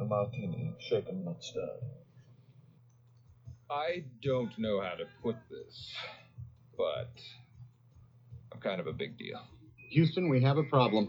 a martini, shaken not stirred. I don't know how to put this, but I'm kind of a big deal. Houston, we have a problem.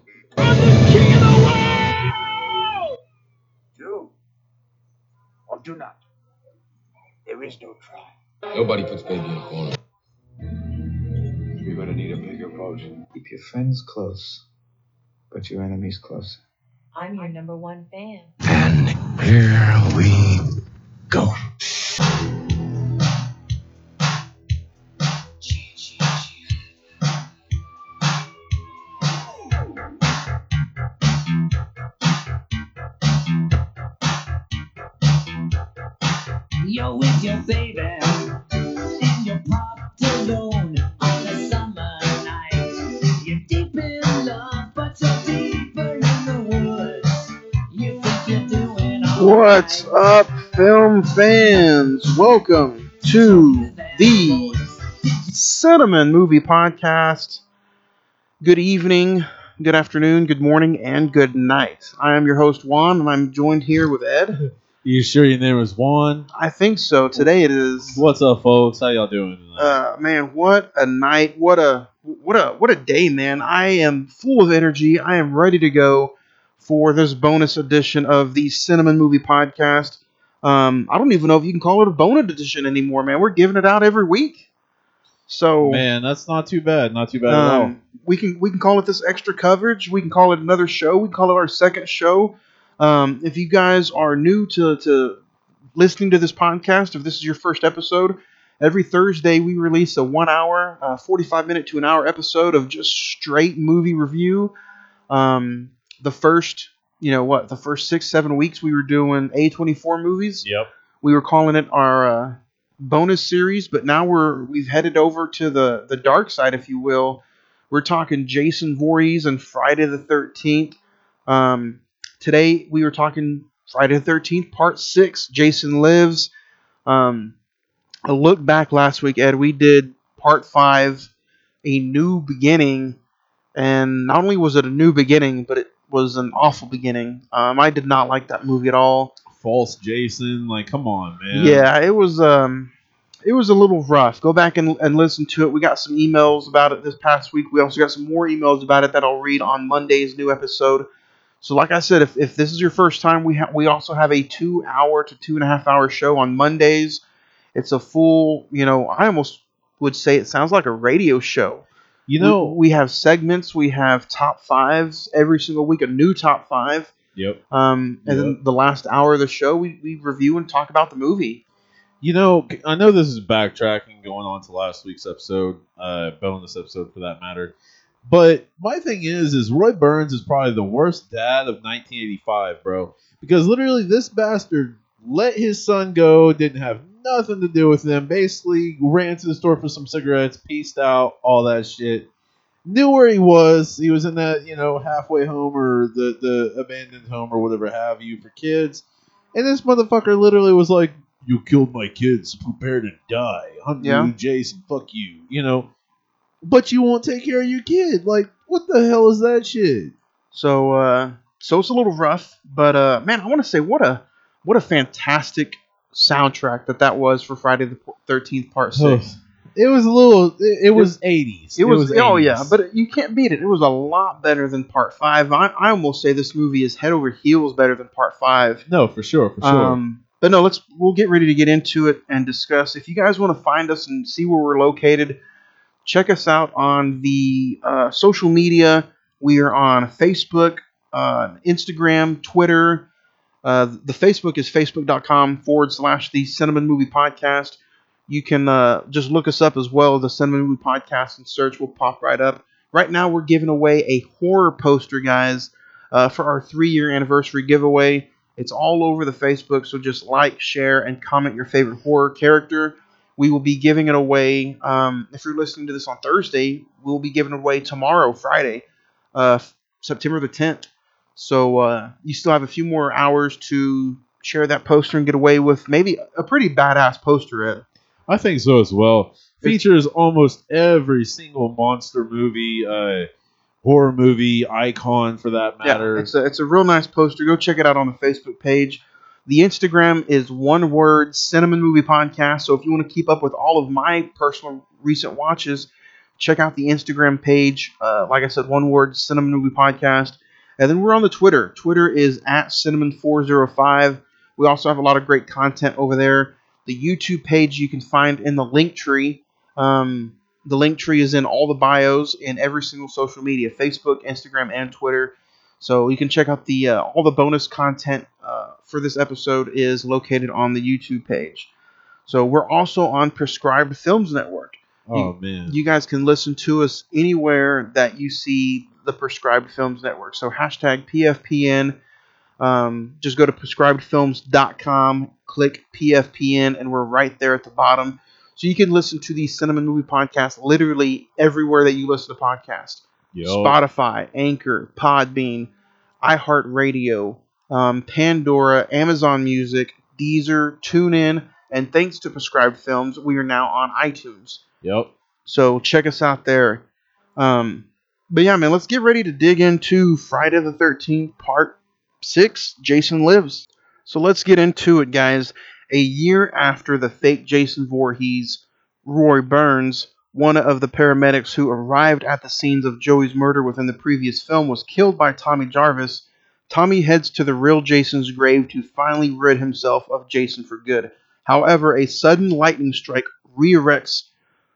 Do or do not. There is no try. Nobody puts baby in a corner. You're gonna need a bigger boat. Keep your friends close, but your enemies closer. I'm your number one fan. And here we go. You're with your baby in your parked alone on a summer night. You're deep in love, but you're deeper in the woods. You think you're doing all What's up, film fans? Welcome to the Cinnamon Movie Podcast. Good evening, good afternoon, good morning, and good night. I am your host, Juan, and I'm joined here with Ed. You sure your name is Juan? I think so. Today it is. What's up, folks? How y'all doing tonight? Man, what a night! What a day, man! I am full of energy. I am ready to go for this bonus edition of the Cinnamon Movie Podcast. I don't even know if you can call it a bonus edition anymore, man. We're giving it out every week. So, Man, that's not too bad. Not too bad at all. we can call it this extra coverage. We can call it another show. We can call it our second show. If you guys are new to listening to this podcast, if this is your first episode, every Thursday we release a 1 hour, 45-minute to an hour episode of just straight movie review. The first 6-7 weeks we were doing A24 movies. Yep. We were calling it our bonus series, but now we've headed over to the dark side, if you will. We're talking Jason Voorhees and Friday the 13th. Today we were talking Friday the 13th, Part 6, Jason Lives. A look back last week, Ed, we did Part 5, A New Beginning, and not only was it a new beginning, but it was an awful beginning. I did not like that movie at all. False Jason. Like, come on, man. Yeah, it was a little rough. Go back and listen to it. We got some emails about it this past week. We also got some more emails about it that I'll read on Monday's new episode. So like I said, if this is your first time, we also have a 2 hour to 2.5 hour show on Mondays. It's a full, I almost would say it sounds like a radio show. We have segments, we have top fives every single week, a new top five. Yep. Then the last hour of the show, we review and talk about the movie. I know this is backtracking going on to last week's episode, bonus episode for that matter. But my thing is Roy Burns is probably the worst dad of 1985, bro. Because literally this bastard let his son go, didn't have nothing to do with him, basically ran to the store for some cigarettes, peaced out, all that shit. Knew where he was. He was in that, halfway home or the abandoned home or whatever have you for kids. And this motherfucker literally was like, "You killed my kids, prepare to die. I'm Jason, fuck you," But you won't take care of your kid. Like, what the hell is that shit? So it's a little rough, but man, I want to say what a fantastic soundtrack that was for Friday the 13th Part 6. It was a little. It was 80s. It was 80s. Oh yeah, but you can't beat it. It was a lot better than Part 5. I almost say this movie is head over heels better than Part 5. No, for sure. But no, we'll get ready to get into it and discuss. If you guys want to find us and see where we're located, check us out on the social media. We are on Facebook, Instagram, Twitter. The Facebook is facebook.com/the Cinnamon Movie Podcast. You can just look us up as well, the Cinnamon Movie Podcast, and search will pop right up. Right now we're giving away a horror poster, guys, for our 3-year anniversary giveaway. It's all over the Facebook, so just like, share, and comment your favorite horror character. We will be giving it away, if you're listening to this on Thursday, we'll be giving it away tomorrow, Friday, September the 10th. So you still have a few more hours to share that poster and get away with maybe a pretty badass poster, Ed. I think so as well. Features almost every single monster movie horror movie icon for that matter. Yeah, it's a real nice poster. Go check it out on the Facebook page. The Instagram is one word Cinnamon Movie Podcast. So if you want to keep up with all of my personal recent watches, check out the Instagram page. Like I said, one word Cinnamon Movie Podcast. And then we're on the Twitter. Twitter is at Cinnamon405. We also have a lot of great content over there. The YouTube page you can find in the link tree. The link tree is in all the bios in every single social media, Facebook, Instagram, and Twitter. So you can check out the all the bonus content for this episode is located on the YouTube page. So we're also on Prescribed Films Network. Oh, man. You guys can listen to us anywhere that you see the Prescribed Films Network. So hashtag PFPN. Just go to prescribedfilms.com, click PFPN, and we're right there at the bottom. So you can listen to the Cinnamon Movie Podcast literally everywhere that you listen to podcasts. Yo. Spotify, Anchor, Podbean, iHeartRadio, Pandora, Amazon Music, Deezer, TuneIn, and thanks to Prescribed Films, we are now on iTunes. Yep. So check us out there. But yeah, man, let's get ready to dig into Friday the 13th, Part 6, Jason Lives. So let's get into it, guys. A year after the fake Jason Voorhees, Roy Burns, one of the paramedics who arrived at the scenes of Joey's murder within the previous film, was killed by Tommy Jarvis. Tommy heads to the real Jason's grave to finally rid himself of Jason for good. However, a sudden lightning strike resurrects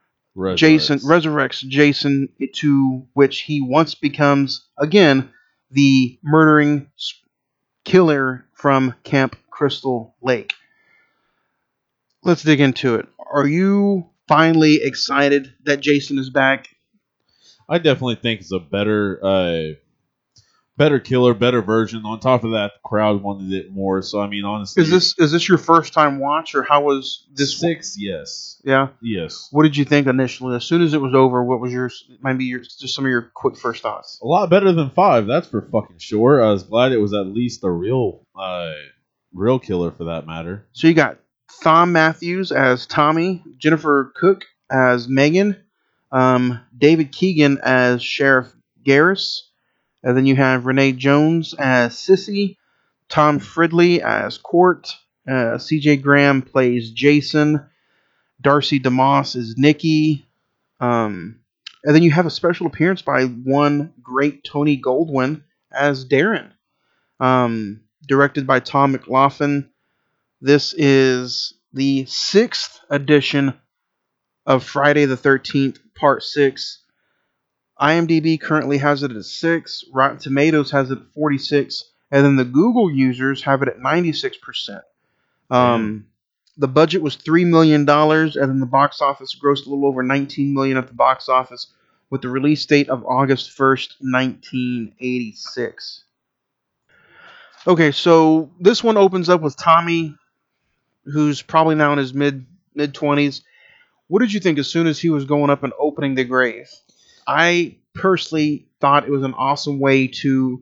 Jason, to which he once becomes, again, the murdering killer from Camp Crystal Lake. Let's dig into it. Are you finally excited that Jason is back? I definitely think it's a better killer, better version. On top of that, the crowd wanted it more. So I mean, honestly, is this your first time watch, or how was this? 6? Yes. Yeah. Yes. What did you think initially? As soon as it was over, what was just some of your quick first thoughts? A lot better than 5. That's for fucking sure. I was glad it was at least a real killer for that matter. So you got Thom Matthews as Tommy, Jennifer Cook as Megan, David Keegan as Sheriff Garris, and then you have Renee Jones as Sissy, Tom Fridley as Court, CJ Graham plays Jason, Darcy DeMoss is Nikki, and then you have a special appearance by one great Tony Goldwyn as Darren, directed by Tom McLaughlin. This is the 6th edition of Friday the 13th, Part 6. IMDb currently has it at 6. Rotten Tomatoes has it at 46. And then the Google users have it at 96%. The budget was $3 million, and then the box office grossed a little over $19 million at the box office, with the release date of August 1st, 1986. Okay, so this one opens up with Tommy, who's probably now in his mid-20s. What did you think as soon as he was going up and opening the grave? I personally thought it was an awesome way to...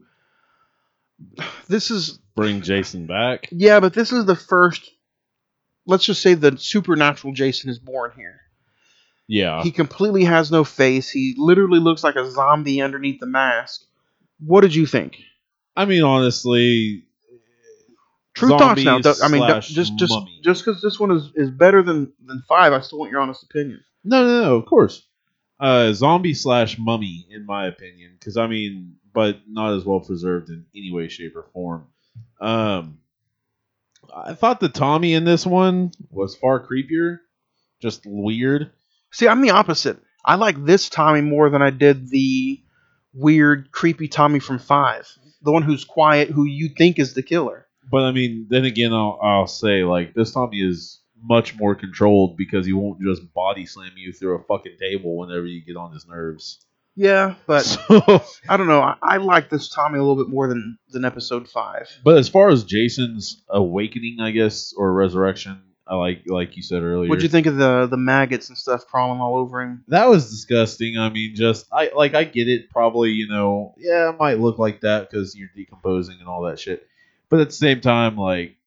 Bring Jason back? Yeah, but this is the first... Let's just say the supernatural Jason is born here. Yeah. He completely has no face. He literally looks like a zombie underneath the mask. What did you think? I mean, honestly... True thoughts now. I mean, mummy. just because this one is better than 5, I still want your honest opinion. No, of course. Zombie/mummy, in my opinion, because I mean, but not as well preserved in any way, shape, or form. I thought the Tommy in this one was far creepier, just weird. See, I'm the opposite. I like this Tommy more than I did the weird, creepy Tommy from 5, the one who's quiet, who you think is the killer. But I mean, then again, I'll say like this Tommy is much more controlled because he won't just body slam you through a fucking table whenever you get on his nerves. Yeah, but So, I don't know. I like this Tommy a little bit more than episode 5. but as far as Jason's awakening, I guess, or resurrection, I like you said earlier. What'd you think of the maggots and stuff crawling all over him? That was disgusting. I mean, I get it. Probably, it might look like that because you're decomposing and all that shit. But at the same time,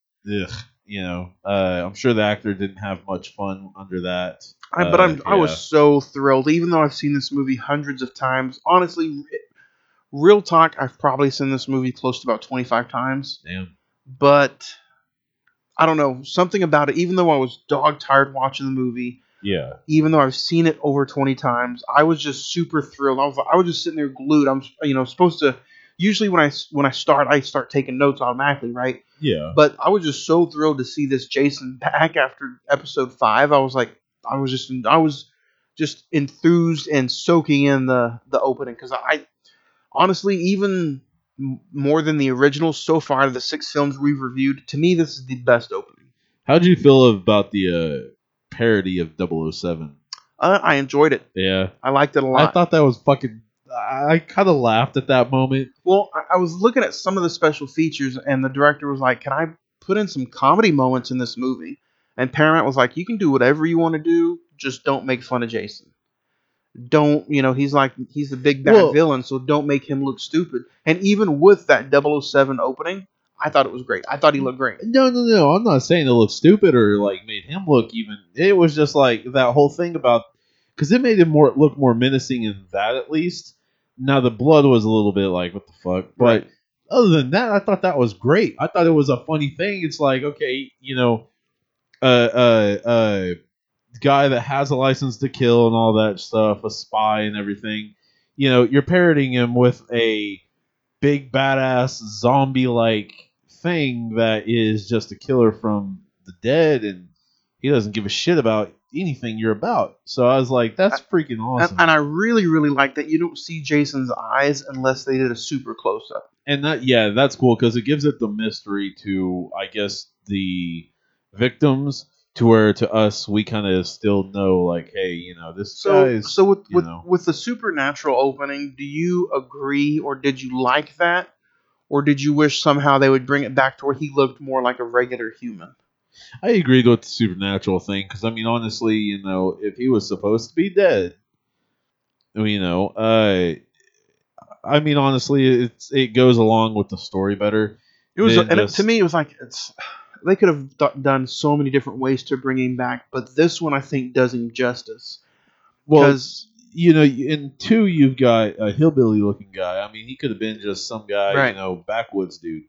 I'm sure the actor didn't have much fun under that. I was so thrilled, even though I've seen this movie hundreds of times. Honestly, Real talk, I've probably seen this movie close to about 25 times. Damn. But I don't know, something about it. Even though I was dog tired watching the movie, Yeah. even though I've seen it over 20 times, I was just super thrilled. I was just sitting there glued. I'm supposed to. Usually when I start taking notes automatically, right? Yeah. But I was just so thrilled to see this Jason back after episode 5. I was just enthused and soaking in the opening, because I honestly, even more than the original so far, the 6 films we've reviewed, to me this is the best opening. How'd you feel about the parody of 007? I enjoyed it. Yeah. I liked it a lot. I thought that was fucking. I kind of laughed at that moment. Well, I was looking at some of the special features, and the director was like, "Can I put in some comedy moments in this movie?" And Paramount was like, "You can do whatever you want to do, just don't make fun of Jason. Don't, he's the big bad villain, so don't make him look stupid." And even with that 007 opening, I thought it was great. I thought he looked great. No. I'm not saying it looked stupid or like made him look even. It was just like that whole thing about, because it made him look more menacing in that, at least. Now the blood was a little bit like, what the fuck, but Right. other than that, I thought that was great. I thought it was a funny thing. It's like, okay, guy that has a license to kill and all that stuff, a spy and everything. You're parodying him with a big badass zombie like thing that is just a killer from the dead, and he doesn't give a shit about anything you're about. So I was like, that's freaking awesome. And I really, really like that you don't see Jason's eyes unless they did a super close up. And that's cool, because it gives it the mystery to, I guess, the victims, to where to us we kind of still know, like, hey, this guy is. So with the supernatural opening, do you agree, or did you like that, or did you wish somehow they would bring it back to where he looked more like a regular human? I agreed with the supernatural thing, because I mean, honestly, if he was supposed to be dead, I mean, honestly, it goes along with the story better. It was, to me, it was like they could have done so many different ways to bring him back, but this one I think does him justice. Well, Because in 2 you've got a hillbilly looking guy. I mean, he could have been just some guy, Right. Backwoods dude.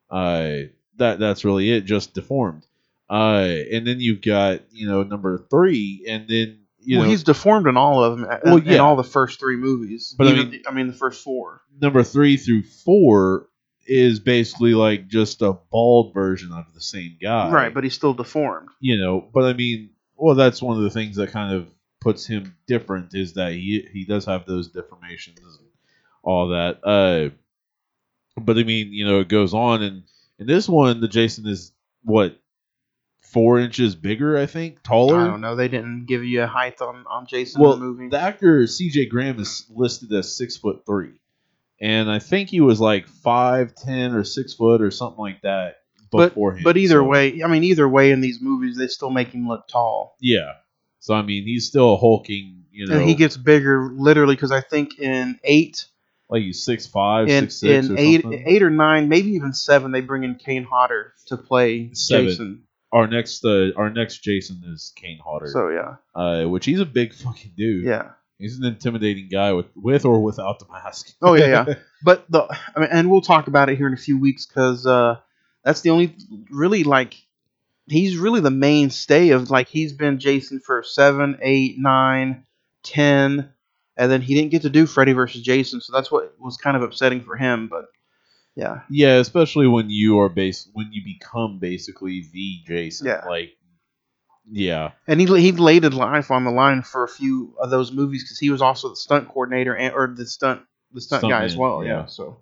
That's really it, just deformed. And then you've got number 3, and then he's deformed in all of them. In all the first 3 movies, but I mean the first 4. Number 3 through 4 is basically like just a bald version of the same guy, Right, but he's still deformed. But I mean, that's one of the things that kind of puts him different, is that he does have those deformations and all that. But I mean, it goes on, and in this one, the Jason is what, 4 inches bigger, I think, taller. I don't know. They didn't give you a height on Jason Well, in the movie. the actor C.J. Graham is listed as 6'3", and I think he was like 5'10" or 6 foot or something like that beforehand. But either way, in these movies, they still make him look tall. Yeah. So I mean, he's still a hulking. And he gets bigger literally, because I think in 8. Like he's 6'5", In 6'6", or 8, something. 8 or 9, maybe even 7, they bring in Kane Hodder to play 7. Jason. Our next Jason is Kane Hodder. So yeah, which he's a big fucking dude. yeah. He's an intimidating guy with or without the mask. Oh yeah. But and we'll talk about it here in a few weeks, because that's the only really, like, he's really the mainstay of, like, he's been Jason for 7, 8, 9, 10, and then he didn't get to do Freddy versus Jason, so that's what was kind of upsetting for him. But yeah, Yeah, especially when you become basically the Jason. Yeah. Like, yeah. and he laid his life on the line for a few of those movies, because he was also the stunt coordinator or the stunt guy as Stuntman, well. yeah. Yeah, so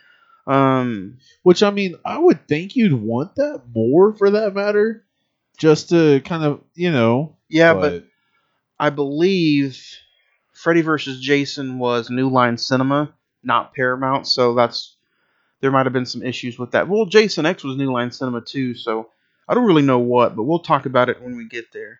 Which, I mean, I would think you'd want that more, for that matter, just to kind of, yeah, but I believe Freddy vs. Jason was New Line Cinema, not Paramount, so there might have been some issues with that. Well, Jason X was New Line Cinema too, so I don't really know what, but we'll talk about it when we get there.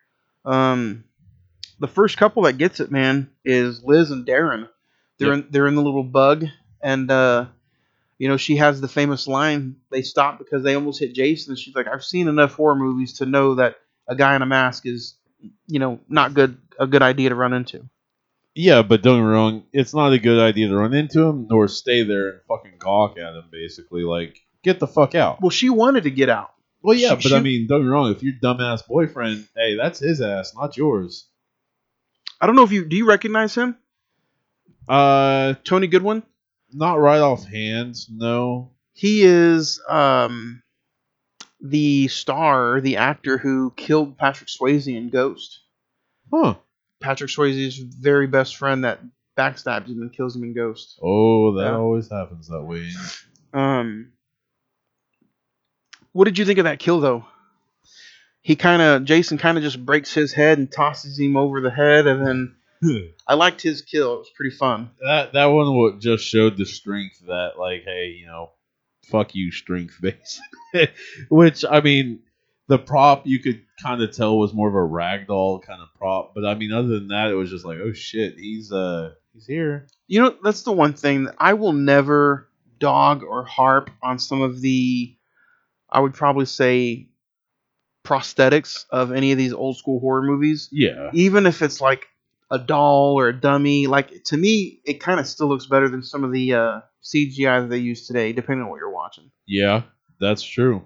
The first couple that gets it, man, is Liz and Darren. They're in the little bug, and she has the famous line. They stop because they almost hit Jason. She's like, "I've seen enough horror movies to know that a guy in a mask is, not a good idea to run into." Yeah, but don't get me wrong, it's not a good idea to run into him nor stay there and fucking gawk at him. Basically, like get the fuck out. Well, she wanted to get out. Well, yeah, She- but I she- mean, don't get me wrong. If your dumbass boyfriend, hey, that's his ass, not yours. I don't know if do you recognize him? Tony Goodwin? Not right off hands, no. He is the star, the actor who killed Patrick Swayze in Ghost. Huh. Patrick Swayze's very best friend that backstabs him and kills him in Ghost. Oh, that Yeah. always happens that way. What did you think of that kill though? Jason kind of just breaks his head and tosses him over the head, and then I liked his kill. It was pretty fun. That one just showed the strength that, like, hey, fuck you, strength base. Which, I mean, the prop you could kind of tell was more of a ragdoll kind of prop, but I mean, other than that, it was just like, oh shit, he's here. You know, that's the one thing that I will never dog or harp on some of the, I would probably say, prosthetics of any of these old school horror movies. Yeah. Even if it's like a doll or a dummy, like to me, it kind of still looks better than some of the CGI that they use today, depending on what you're watching. Yeah, that's true.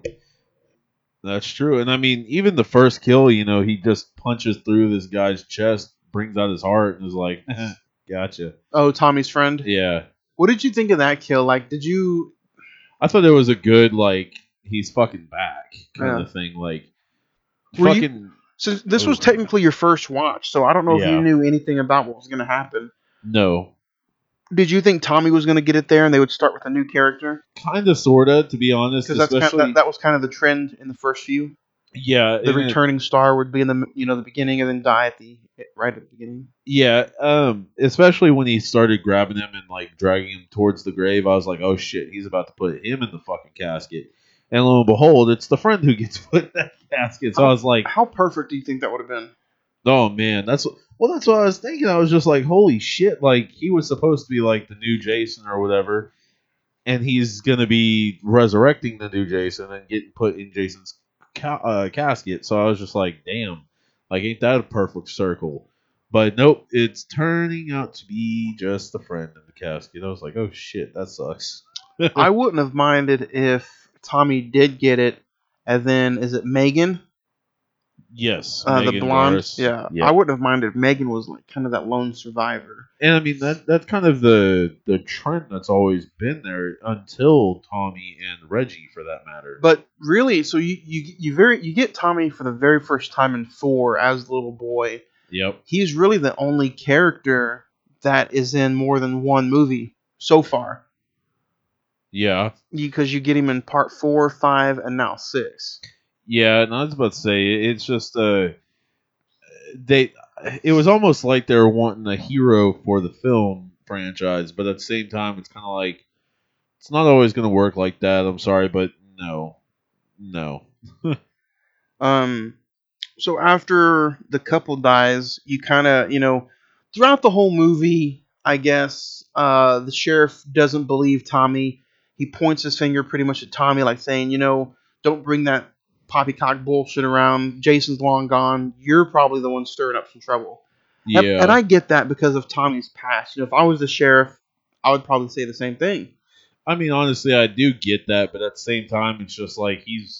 That's true. And I mean, even the first kill, he just punches through this guy's chest, brings out his heart, and is like, gotcha. Oh, Tommy's friend? Yeah. What did you think of that kill? Like, did you... I thought it was a good, like, he's fucking back kind Yeah. of thing. Like, Were you- fucking... So this was technically your first watch, so I don't know if Yeah. you knew anything about what was going to happen. No. Did you think Tommy was going to get it there and they would start with a new character? Kind of, sort of, to be honest. Because Especially... that was kind of the trend in the first few. Yeah. The returning star would be in the beginning and then die right at the beginning. Yeah, especially when he started grabbing him and like dragging him towards the grave, I was like, "Oh shit, he's about to put him in the fucking casket." And lo and behold, it's the friend who gets put in that casket. So I was like, How perfect do you think that would have been? "Oh man, that's what I was thinking." I was just like, "Holy shit!" Like he was supposed to be like the new Jason or whatever, and he's gonna be resurrecting the new Jason and getting put in Jason's casket. So I was just like, "Damn, like ain't that a perfect circle?" But nope, it's turning out to be just the friend in the casket. I was like, oh shit, that sucks. I wouldn't have minded if Tommy did get it, and then is it Megan? Yes, The Megan blonde? Garris. Yeah. I wouldn't have minded if Megan was like kind of that lone survivor. And I mean that's kind of the trend that's always been there until Tommy and Reggie, for that matter. But really, so you get Tommy for the very first time in 4 as the little boy. Yep. He's really the only character that is in more than one movie so far. Yeah. Because you get him in part 4, 5, and now 6. Yeah, and I was about to say it's just it was almost like they were wanting a hero for the film franchise, but at the same time it's kind of like it's not always going to work like that. I'm sorry, but no. So after the couple dies, you kind of, throughout the whole movie, I guess, the sheriff doesn't believe Tommy. He points his finger pretty much at Tommy, like saying, don't bring that poppycock bullshit around. Jason's long gone. You're probably the one stirring up some trouble. Yeah. And I get that because of Tommy's past. If I was the sheriff, I would probably say the same thing. I mean, honestly, I do get that, but at the same time, it's just like he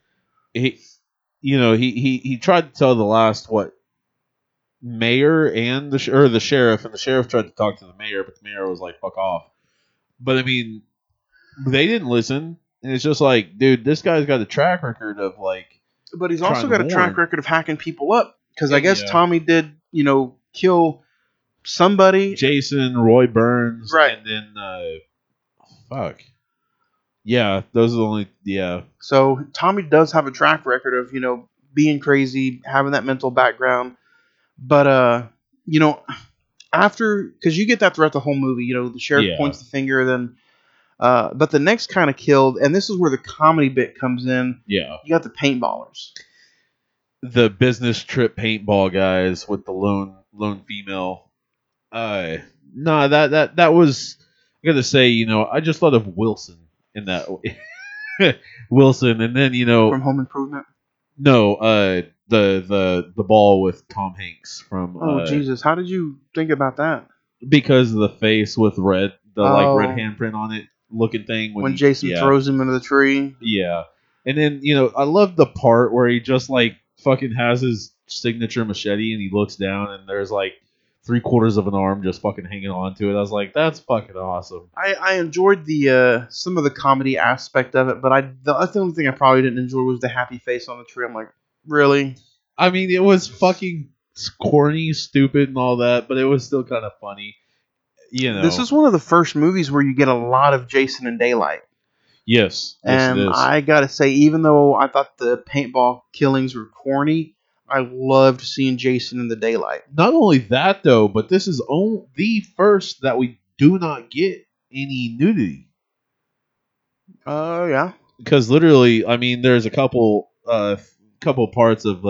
tried to tell the last mayor and the sheriff, and the sheriff tried to talk to the mayor, but the mayor was like, "Fuck off." But I mean, they didn't listen, and it's just like, dude, this guy's got a track record of like. But he's also got a track record of hacking people up because I guess Yeah. Tommy did, kill somebody. Jason, Roy Burns, Right. and then fuck. Yeah, those are the only. Yeah. So Tommy does have a track record of, being crazy, having that mental background. But, after, because you get that throughout the whole movie, the sheriff Yeah. points the finger, then, but the next kind of killed, and this is where the comedy bit comes in. Yeah. You got the paintballers. The business trip paintball guys with the lone female. No, that was. I gotta say, I just thought of Wilson in that. Wilson, and then From Home Improvement. No, the ball with Tom Hanks from. Oh Jesus! How did you think about that? Because of the face with red, the like red Oh. handprint on it, looking thing When he- Jason yeah, throws him into the tree. yeah, and then I love the part where he just like fucking has his signature machete and he looks down and there's like 3/4 of an arm just fucking hanging on to it. I was like, that's fucking awesome. I enjoyed the some of the comedy aspect of it, but that's the only thing I probably didn't enjoy was the happy face on the tree. I'm like, really? I mean, it was fucking corny, stupid, and all that, but it was still kind of funny. This is one of the first movies where you get a lot of Jason in daylight. Yes, it And is. I gotta say, even though I thought the paintball killings were corny, I loved seeing Jason in the daylight. Not only that though, but this is the first that we do not get any nudity. Oh yeah. Because literally, I mean, there's a couple parts of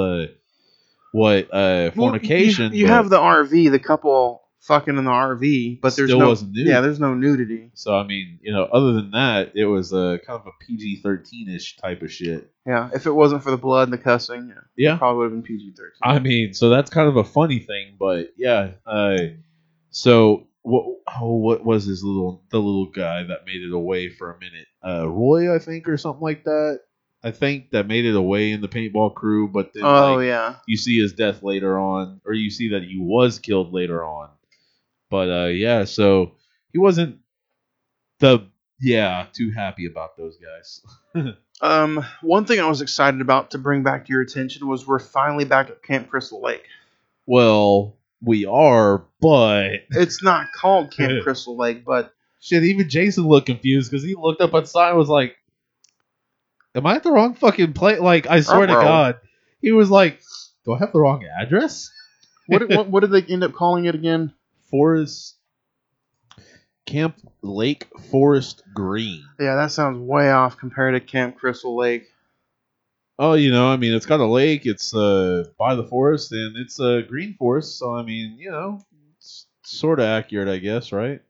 fornication. You but have the RV, the couple fucking in the RV, but there's Still no wasn't nude. Yeah, there's no nudity. So I mean, other than that, it was a kind of a PG-13ish type of shit. Yeah, if it wasn't for the blood and the cussing, Yeah. it probably would have been PG-13. I mean, so that's kind of a funny thing, but yeah. So what was the little guy that made it away for a minute? Roy, I think, or something like that. I think that made it away in the paintball crew, but then Yeah. you see his death later on, or you see that he was killed later on. But yeah, so he wasn't too happy about those guys. One thing I was excited about to bring back to your attention was we're finally back at Camp Crystal Lake. Well, we are, but It's not called Camp Crystal Lake, but shit, even Jason looked confused because he looked up at the sign and was like, am I at the wrong fucking place? Like, I swear to Uh-oh. God. He was like, do I have the wrong address? what did they end up calling it again? Camp Lake Forest Green. Yeah, that sounds way off compared to Camp Crystal Lake. Oh, I mean, it's got a lake, it's by the forest, and it's a green forest, so I mean, it's sort of accurate, I guess, right?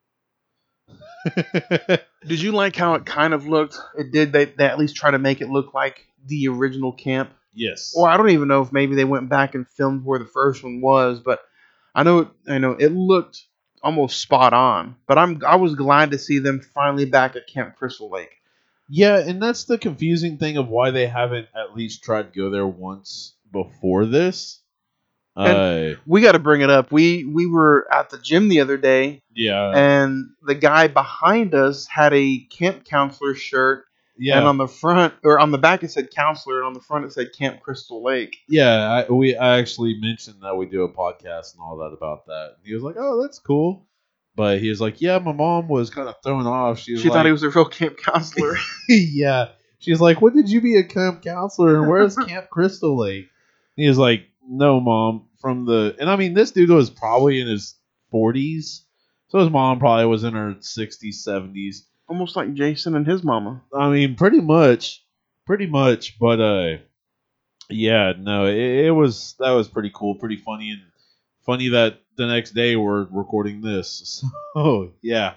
Did you like how it kind of looked? It did. They at least try to make it look like the original camp. Yes. Or I don't even know if maybe they went back and filmed where the first one was, but I know it looked almost spot on. But I was glad to see them finally back at Camp Crystal Lake. Yeah, and that's the confusing thing of why they haven't at least tried to go there once before this. We got to bring it up. We were at the gym the other day, Yeah. and the guy behind us had a camp counselor shirt, Yeah. and on the front or on the back it said counselor, and on the front it said Camp Crystal Lake. Yeah, I actually mentioned that we do a podcast and all that about that. He was like, "Oh, that's cool," but he was like, "Yeah, my mom was kind of thrown off. She Thought he was a real camp counselor. yeah." She's like, "When did you be a camp counselor? And where's Camp Crystal Lake?" He was like, "No, mom, and I mean, this dude was probably in his 40s, so his mom probably was in her 60s, 70s. Almost like Jason and his mama. I mean, pretty much, but yeah, no, that was pretty cool, pretty funny, and funny that the next day we're recording this. So yeah,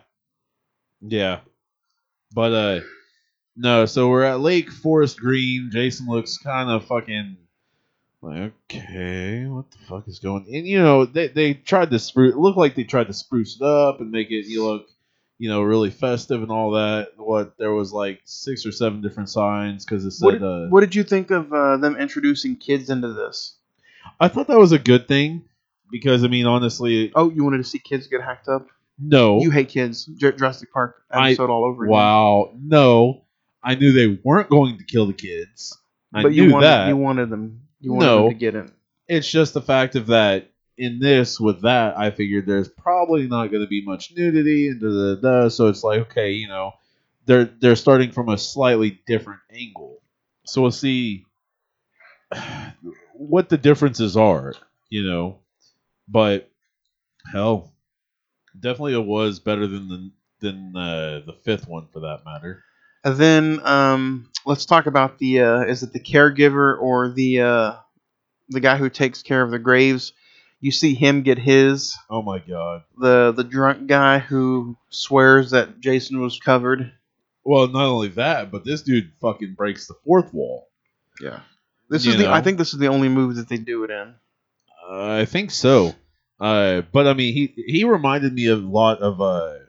but no, so we're at Lake Forest Green. Jason looks kind of fucking like, okay, what the fuck is going? And they tried to spruce. It looked like they tried to spruce it up and make it look really festive and all that. There was like 6 or 7 different signs because it said. What did you think of them introducing kids into this? I thought that was a good thing because I mean, honestly, Oh, you wanted to see kids get hacked up? no. You hate kids. Jurassic Park episode all over again. Wow, no. I knew they weren't going to kill the kids. I But knew you wanted, that. You wanted them. You wanted No. them to get it. It's just the fact of that. In this, with that, I figured there's probably not going to be much nudity and so it's like, okay, they're starting from a slightly different angle. So we'll see what the differences are, But hell, definitely it was better than the 5th one for that matter. And then let's talk about the is it the caregiver or the guy who takes care of the graves? You see him get his. Oh my god. The drunk guy who swears that Jason was covered. Well, not only that, but this dude fucking breaks the 4th wall. Yeah. I think this is the only movie that they do it in. I think so. But I mean, he reminded me a lot of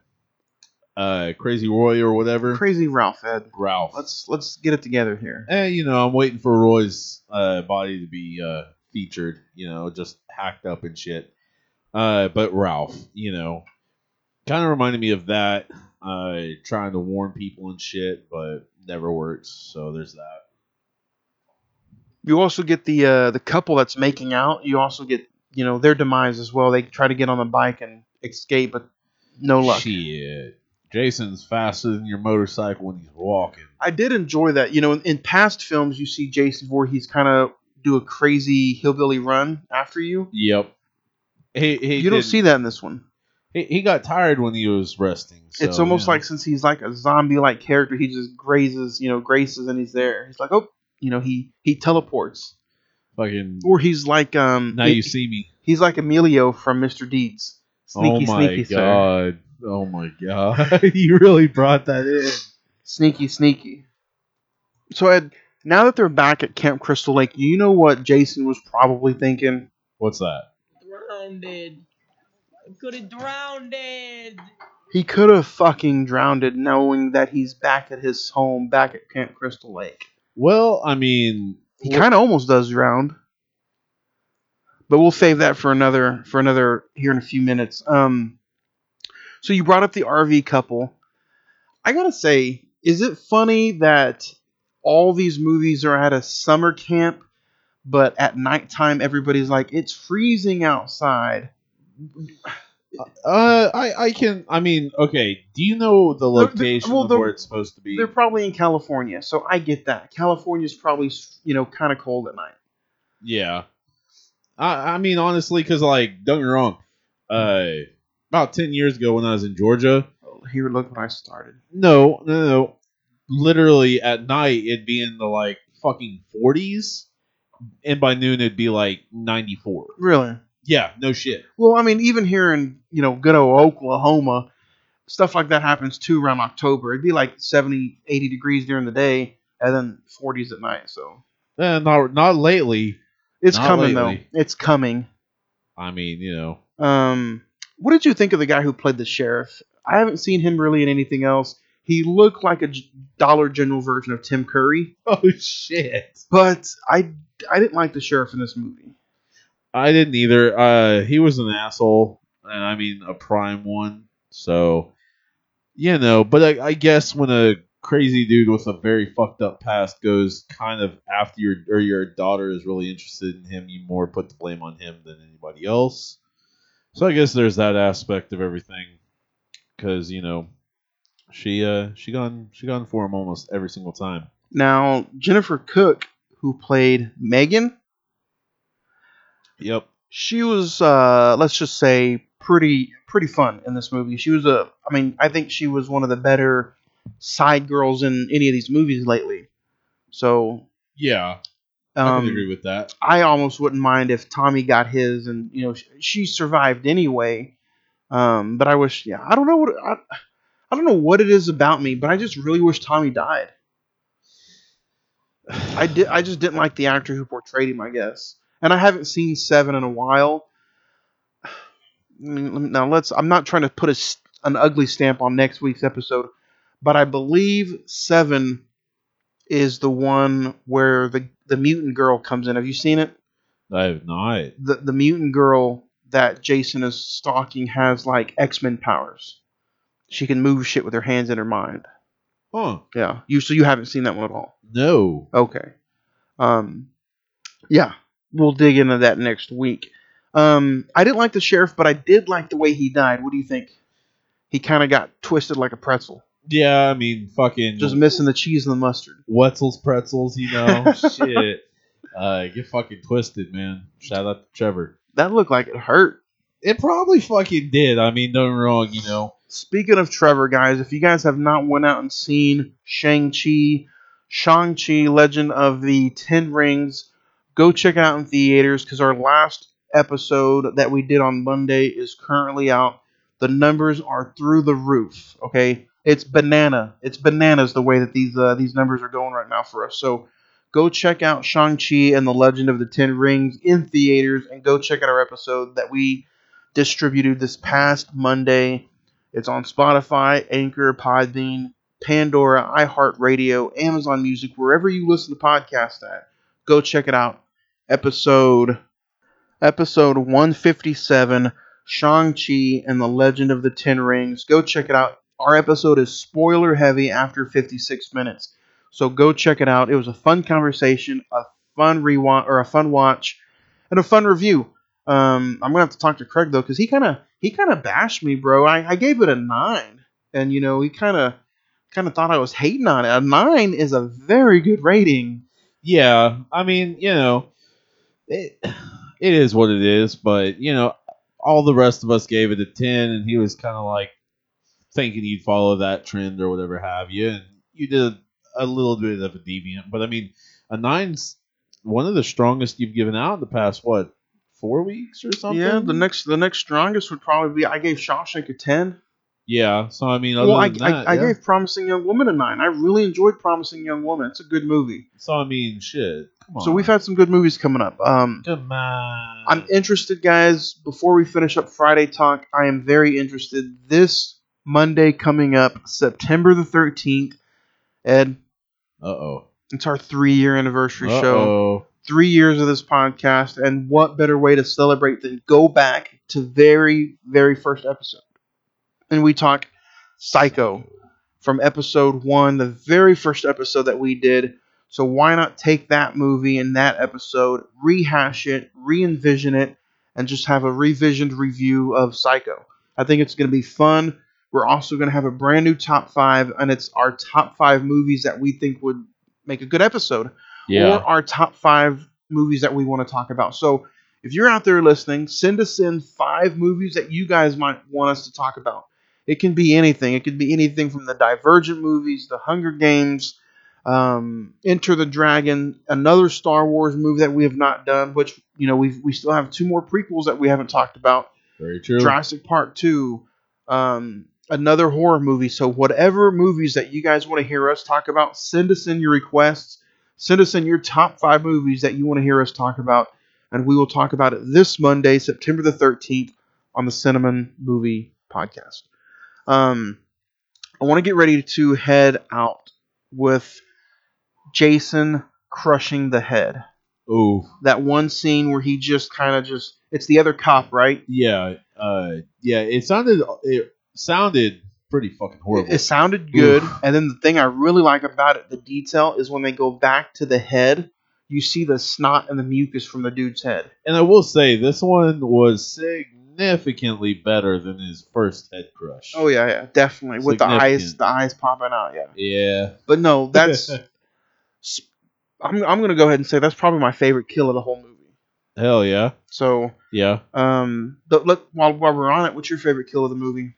Crazy Roy or whatever. Crazy Ralph, Ed. Ralph. Let's get it together here. And I'm waiting for Roy's body to be featured. Just hacked up and shit. But Ralph, kind of reminded me of that. Trying to warn people and shit, but never works. So there's that. You also get the couple that's making out. You also get their demise as well. They try to get on the bike and escape, but no luck. Shit. Jason's faster than your motorcycle when he's walking. I did enjoy that. In past films, you see Jason where he's kind of do a crazy hillbilly run after you. Yep. You don't see that in this one. He got tired when he was resting. So, it's almost like since he's like a zombie-like character, he just graces and he's there. He's like, he teleports. Fucking. Or he's like now you see me. He's like Emilio from Mr. Deeds. Sneaky, sneaky, God. Oh my god. You really brought that in. Sneaky, sneaky. So Ed, now that they're back at Camp Crystal Lake, you know what Jason was probably thinking? What's that? Drowned. I could have drowned. He could have fucking drowned it knowing that he's back at his home, back at Camp Crystal Lake. Well, I mean... He kind of almost does drown. But we'll save that for another here in a few minutes. So you brought up the RV couple. I gotta say, is it funny that all these movies are at a summer camp, but at nighttime everybody's like, it's freezing outside? Okay. Do you know the location of where it's supposed to be? They're probably in California, so I get that. California's probably, kind of cold at night. Yeah. I mean, honestly, because, don't get me wrong, about 10 years ago when I was in Georgia... Here, look when I started. No. Literally, at night, it'd be in the, fucking 40s, and by noon, it'd be, 94. Really? Yeah, no shit. Well, I mean, even here in, good old Oklahoma, stuff like that happens too around October. It'd be 70, 80 degrees during the day, and then 40s at night, so. Not lately. It's coming, though. It's coming. I mean, What did you think of the guy who played the sheriff? I haven't seen him really in anything else. He looked like a Dollar General version of Tim Curry. Oh, shit. But I didn't like the sheriff in this movie. I didn't either. He was an asshole, and I mean a prime one. So, but I guess when a crazy dude with a very fucked up past goes kind of after your daughter is really interested in him, you more put the blame on him than anybody else. So I guess there's that aspect of everything, because she gone for him almost every single time. Now Jennifer Cook, who played Megan. Yep. She was, let's just say, pretty fun in this movie. She was I think she was one of the better side girls in any of these movies lately. So yeah, I can agree with that. I almost wouldn't mind if Tommy got his, and she survived anyway. But I wish, I don't know what it is about me, but I just really wish Tommy died. I just didn't like the actor who portrayed him, I guess. And I haven't seen Seven in a while. Now I'm not trying to put an ugly stamp on next week's episode, but I believe Seven is the one where the mutant girl comes in. Have you seen it? I have not. The mutant girl that Jason is stalking has X-Men powers. She can move shit with her hands and her mind. Huh. Yeah. So you haven't seen that one at all? No. Okay. Yeah. We'll dig into that next week. I didn't like the sheriff, but I did like the way he died. What do you think? He kind of got twisted like a pretzel. Yeah, I mean, fucking... Just missing the cheese and the mustard. Wetzel's pretzels, Shit. Get fucking twisted, man. Shout out to Trevor. That looked like it hurt. It probably fucking did. I mean, don't get me wrong, Speaking of Trevor, guys, if you guys have not went out and seen Shang-Chi, Legend of the Ten Rings, go check it out in theaters, because our last episode that we did on Monday is currently out. The numbers are through the roof, okay? It's bananas the way that these numbers are going right now for us. So go check out Shang-Chi and the Legend of the Ten Rings in theaters, and go check out our episode that we distributed this past Monday. It's on Spotify, Anchor, Podbean, Pandora, iHeartRadio, Amazon Music, wherever you listen to podcasts at. Go check it out. Episode 157, Shang-Chi and the Legend of the Ten Rings. Go check it out. Our episode is spoiler heavy after 56 minutes. So go check it out. It was a fun conversation, a fun watch, and a fun review. I'm gonna have to talk to Craig though, because he kind of bashed me, bro. I gave it a 9, and he kind of thought I was hating on it. A 9 is a very good rating. Yeah, I mean, it is what it is, but all the rest of us gave it a 10, and he was kind of like thinking you'd follow that trend or whatever have you, and you did a little bit of a deviant. But I mean, a 9's one of the strongest you've given out in the past 4 weeks or something. Yeah, the next strongest would probably be, I gave Shawshank a 10. Yeah, so I mean, I gave Promising Young Woman a 9. I really enjoyed Promising Young Woman. It's a good movie. So I mean, shit. Come on. So we've had some good movies coming up. Come on. I'm interested, guys. Before we finish up Friday talk, I am very interested. This Monday coming up, September the 13th, Ed. It's our 3-year anniversary show. 3 years of this podcast, and what better way to celebrate than go back to very, very first episode. And we talk Psycho from episode 1, the very first episode that we did. So why not take that movie and that episode, rehash it, re-envision it, and just have a revisioned review of Psycho. I think it's going to be fun. We're also going to have a brand new top 5, and it's our top 5 movies that we think would make a good episode. Yeah. Or our top 5 movies that we want to talk about. So if you're out there listening, send us in 5 movies that you guys might want us to talk about. It can be anything. It could be anything from the Divergent movies, the Hunger Games, Enter the Dragon, another Star Wars movie that we have not done, which, we still have 2 more prequels that we haven't talked about. Very true. Jurassic Park 2, another horror movie. So whatever movies that you guys want to hear us talk about, send us in your requests. Send us in your top 5 movies that you want to hear us talk about, and we will talk about it this Monday, September the 13th, on the Cinnamon Movie Podcast. I want to get ready to head out with Jason crushing the head. Ooh. That one scene where he just it's the other cop, right? Yeah. It sounded pretty fucking horrible. It sounded good. Oof. And then the thing I really like about it, the detail, is when they go back to the head, you see the snot and the mucus from the dude's head. And I will say, this one was significantly better than his first head crush. Oh yeah, definitely. With the eyes popping out, yeah. Yeah. But no, that's I'm gonna go ahead and say that's probably my favorite kill of the whole movie. Hell yeah. So yeah. Look, while we're on it, what's your favorite kill of the movie?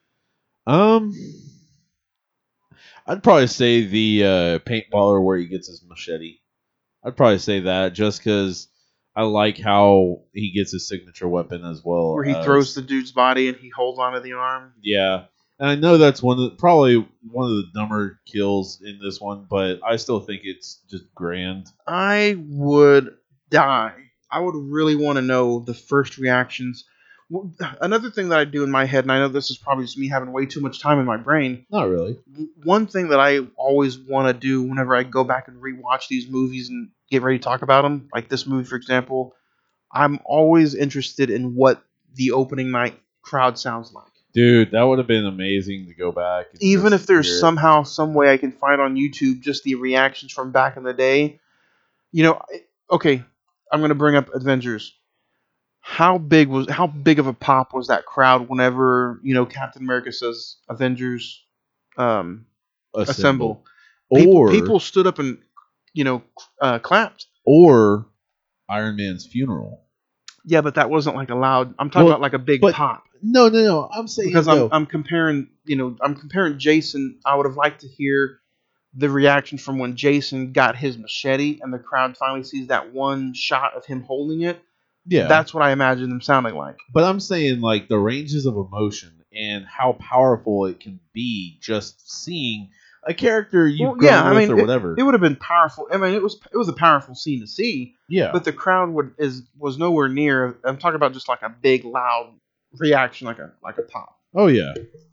I'd probably say the paintballer where he gets his machete. I'd probably say that just because I like how he gets his signature weapon as well. Where he throws the dude's body and he holds onto the arm. Yeah. And I know that's probably one of the dumber kills in this one, but I still think it's just grand. I would die. I would really want to know the first reactions. Another thing that I do in my head, and I know this is probably just me having way too much time in my brain. Not really. One thing that I always want to do whenever I go back and rewatch these movies and get ready to talk about them, like this movie, for example, I'm always interested in what the opening night crowd sounds like. Dude, that would have been amazing to go back. Even if there's somehow, some way I can find on YouTube just the reactions from back in the day. Okay, I'm going to bring up Avengers. How big of a pop was that crowd whenever, Captain America says Avengers assemble? People stood up and, clapped. Or Iron Man's funeral. Yeah, but that wasn't like a loud. I'm talking about like a big pop. No. I'm saying because I'm comparing. I'm comparing Jason. I would have liked to hear the reaction from when Jason got his machete and the crowd finally sees that one shot of him holding it. Yeah, that's what I imagine them sounding like. But I'm saying like the ranges of emotion and how powerful it can be just seeing a character you've Well, grown yeah, I with mean, or whatever. it would have been powerful. I mean, it was a powerful scene to see, yeah. but the crowd was nowhere near. I'm talking about just like a big, loud reaction, like a pop. Oh yeah.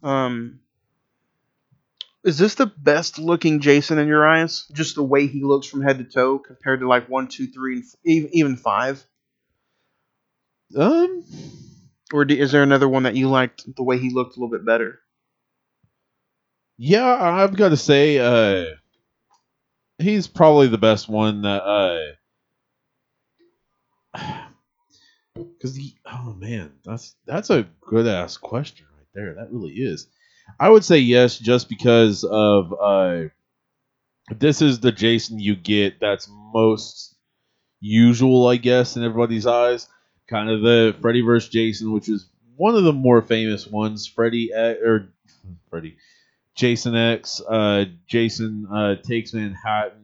Is this the best looking Jason in your eyes? Just the way he looks from head to toe compared to like 1, 2, 3, and even 5? Or is there another one that you liked the way he looked a little bit better? Yeah, I've got to say, he's probably the best one that. Because oh man, that's a good ass question right there. That really is. I would say yes, just because of this is the Jason you get that's most usual, I guess, in everybody's eyes. Kind of the Freddy vs. Jason, which is one of the more famous ones. Jason X, Jason Takes Manhattan.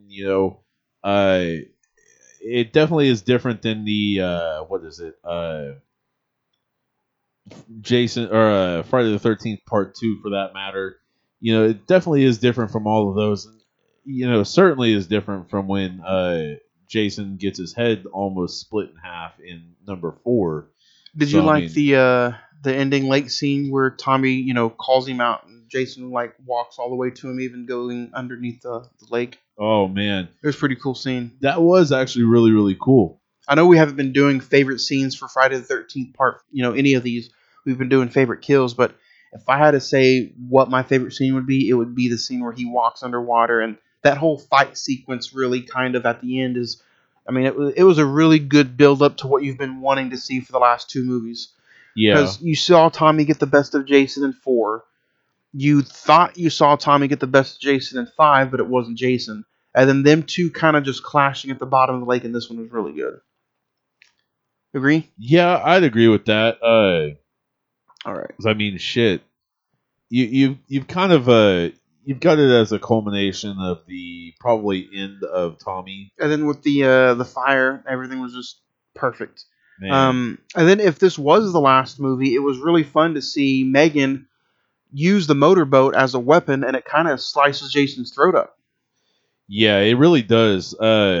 It definitely is different than the what is it? Jason or Friday the 13th Part 2 for that matter. It definitely is different from all of those. Certainly is different from when Jason gets his head almost split in half in number 4. Did you like the ending lake scene where Tommy, calls him out and Jason like walks all the way to him, even going underneath the lake? Oh man, it was a pretty cool scene. That was actually really, really cool. I know we haven't been doing favorite scenes for Friday the 13th part, any of these. We've been doing favorite kills, but if I had to say what my favorite scene would be, it would be the scene where he walks underwater, and that whole fight sequence really kind of at the end is, it was a really good build up to what you've been wanting to see for the last 2 movies. Yeah. Because you saw Tommy get the best of Jason in 4. You thought you saw Tommy get the best of Jason in 5, but it wasn't Jason. And then them two kind of just clashing at the bottom of the lake, and this one was really good. Agree? Yeah, I'd agree with that. All right. Shit. You've kind of you've got it as a culmination of the probably end of Tommy. And then with the fire, everything was just perfect. Man. And then if this was the last movie, it was really fun to see Megan use the motorboat as a weapon, and it kind of slices Jason's throat up. Yeah, it really does.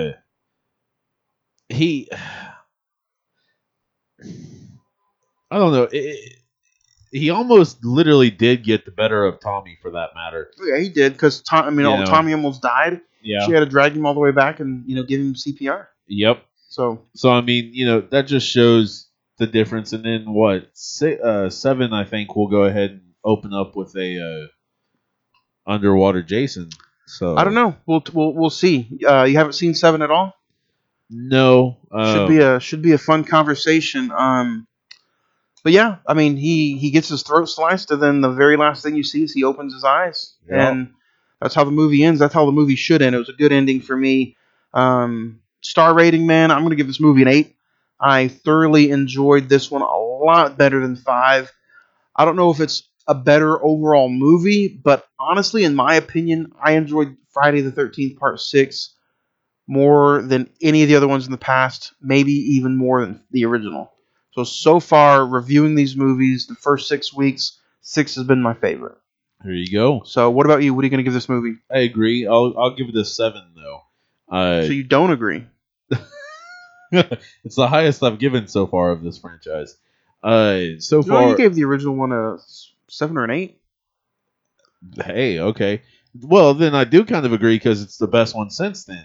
I don't know. He almost literally did get the better of Tommy for that matter. Yeah, he did, because Tommy almost died. Yeah. She had to drag him all the way back and give him CPR. Yep. So that just shows the difference. And then what? 7, I think, will go ahead and open up with a underwater Jason. So I don't know. We'll see. You haven't seen 7 at all? No. Should be a fun conversation. But yeah, he gets his throat sliced, and then the very last thing you see is he opens his eyes, and that's how the movie ends. That's how the movie should end. It was a good ending for me. Star rating, man, I'm going to give this movie an 8. I thoroughly enjoyed this one a lot better than 5. I don't know if it's a better overall movie, but honestly, in my opinion, I enjoyed Friday the 13th Part 6 more than any of the other ones in the past, maybe even more than the original. So far, reviewing these movies, the first 6 weeks, 6 has been my favorite. There you go. So what about you? What are you going to give this movie? I agree. I'll give it a 7, though. So you don't agree? It's the highest I've given so far of this franchise. So far, you gave the original one a 7 or an 8. Hey, okay. Well, then I do kind of agree because it's the best one since then.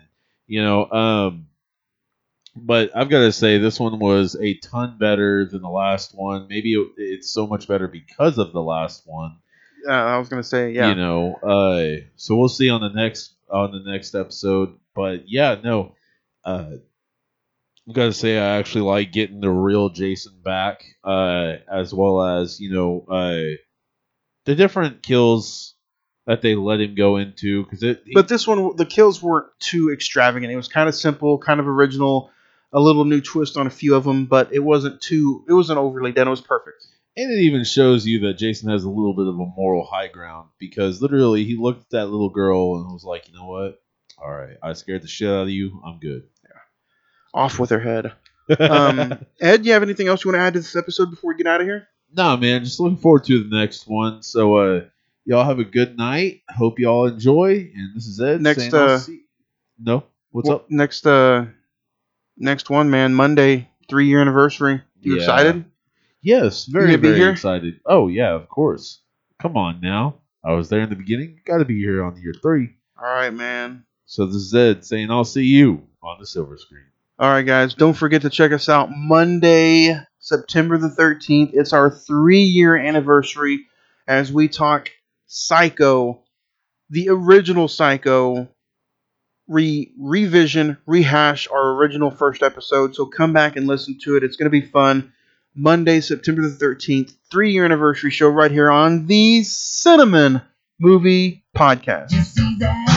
But I've got to say this one was a ton better than the last one. Maybe it's so much better because of the last one. I was gonna say, yeah. So we'll see on the next episode. But yeah, no. I've got to say I actually like getting the real Jason back, as well as the different kills that they let him go into. But this one, the kills weren't too extravagant. It was kind of simple, kind of original, a little new twist on a few of them, but it wasn't overly done. It was perfect. And it even shows you that Jason has a little bit of a moral high ground, because literally he looked at that little girl and was like, you know what? All right, I scared the shit out of you. I'm good. Yeah. Off with her head. Ed, do you have anything else you want to add to this episode before we get out of here? Nah, man, just looking forward to the next one. So, Y'all have a good night. Hope y'all enjoy. And this is Ed. Next, saying I'll see. No, what's up? Next one, man. Monday, 3-year anniversary. You Yeah. excited? Yes, You very, gonna be very here? excited. Oh yeah, of course. Come on now. I was there in the beginning. Got to be here on year 3. All right, man. So this is Ed saying I'll see you on the silver screen. All right, guys. Don't forget to check us out Monday, September the 13th. It's our 3-year anniversary as we talk Psycho, the original Psycho, revision, rehash our original first episode. So come back and listen to it. It's going to be fun. Monday, September the 13th, 3-year anniversary show right here on the Cinnamon Movie Podcast. You see that?